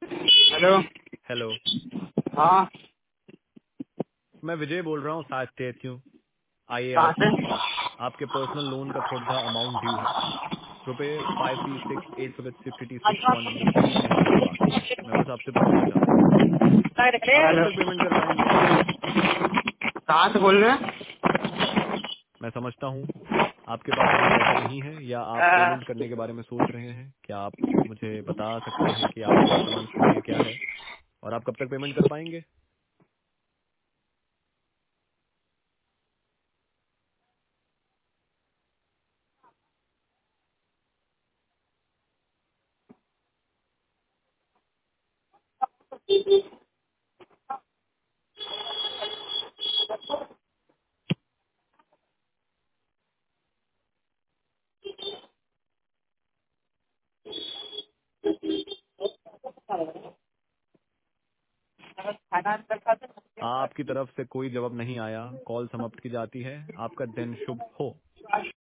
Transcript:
Hello. Hello. हाँ। मैं विजय बोल रहा हूँ साथ कहाँ IAS से? से। आपके पर्सनल लोन का थोड़ा सा अमाउंट ड्यू है। रुपए 536,856.3 महीने के बाद। मैं बस आपसे पूछना चाहता हूँ आप कब हेलो। तक पेमेंट कर पाएंगे। कहाँ से बोल रहे हैं? मैं समझता हूँ आपके पास अभी पैसा नहीं है या आप पेमेंट करने के बारे में सोच रहे हैं। क्या आप मुझे बता सकते हैं कि आपकी वर्तमान स्थिति क्या है और आप कब तक पेमेंट कर पाएंगे। आपकी तरफ से कोई जवाब नहीं आया। कॉल समाप्त की जाती है। आपका दिन शुभ हो।